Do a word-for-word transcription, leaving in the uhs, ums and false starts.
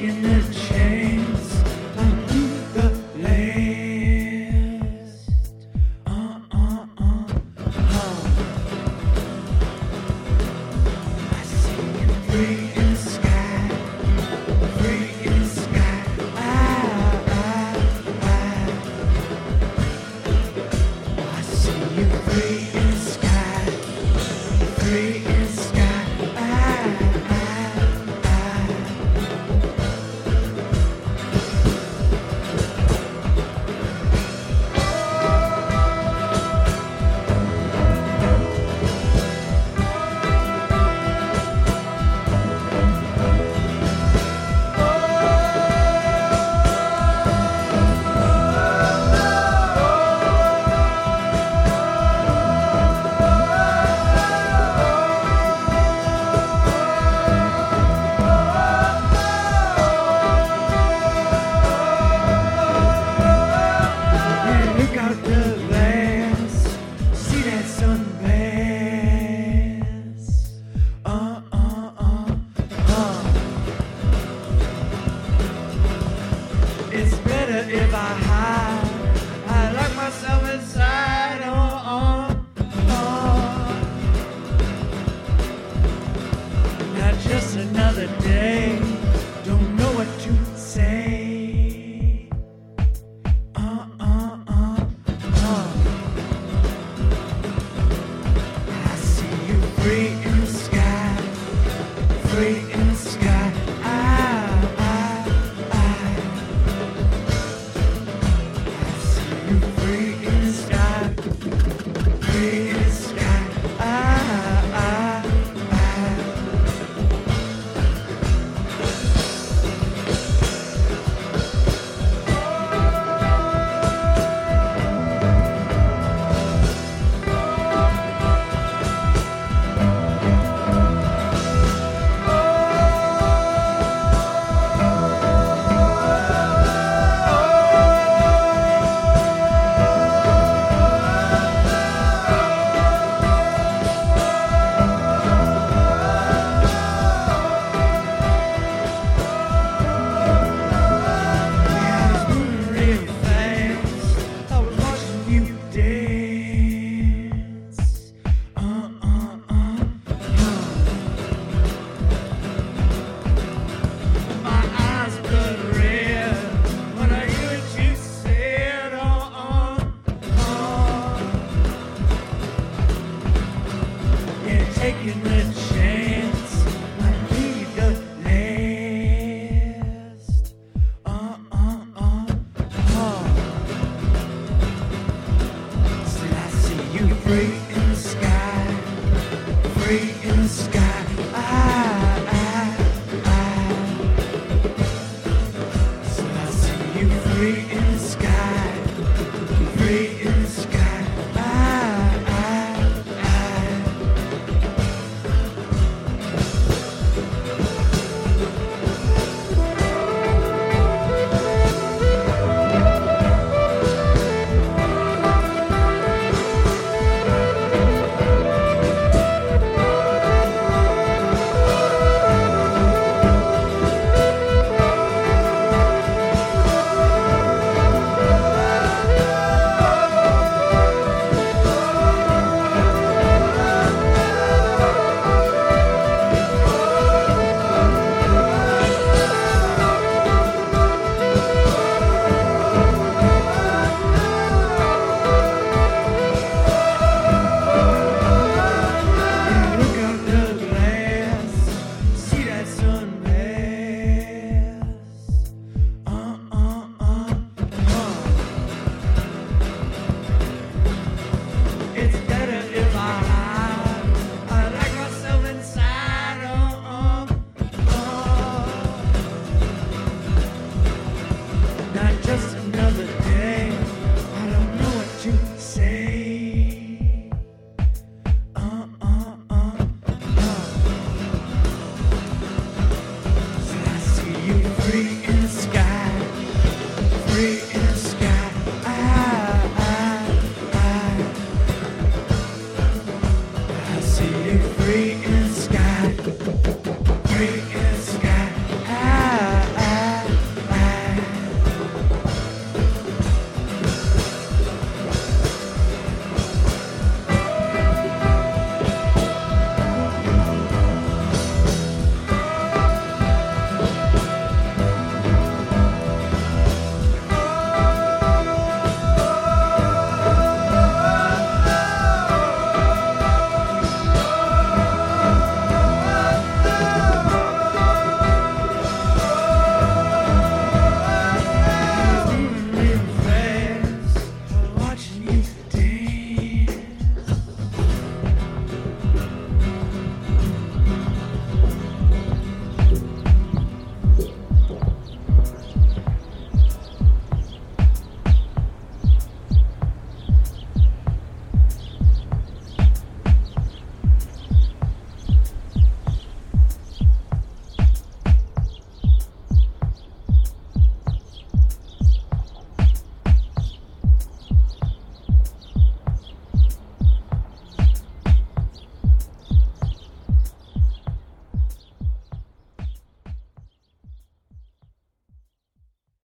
taking the chance on you the last. Uh, uh, uh, uh. I see you free in the sky, free in the sky. I, I, I, I see you free in the sky, free in the sky. I, I, look out the glass, see that sunbass. Uh, uh, uh, uh. It's better if I hide. I lock myself inside. Oh, oh, oh. Not just another day. Don't know what to say. Uh, uh, uh, uh. I see you free in the sky, free in the sky. I, I, I. I see you free in the sky, free in the sky. I, I, I. Taking the chance might be the last. Uh, uh, uh, uh. Still I see you free in the sky, free in the sky. I, I, I. Still I see you free in the sky, free in the sky. I, I, I. Look out the glass, see that sunbass. Uh, uh, uh, uh. It's better if I hide. I like myself inside. Oh, oh, oh. Not just another day. I don't know what to say. Uh, uh, uh, uh. So I see you free in the sky, free in the sky. I, I, I. I see you free in the sky, free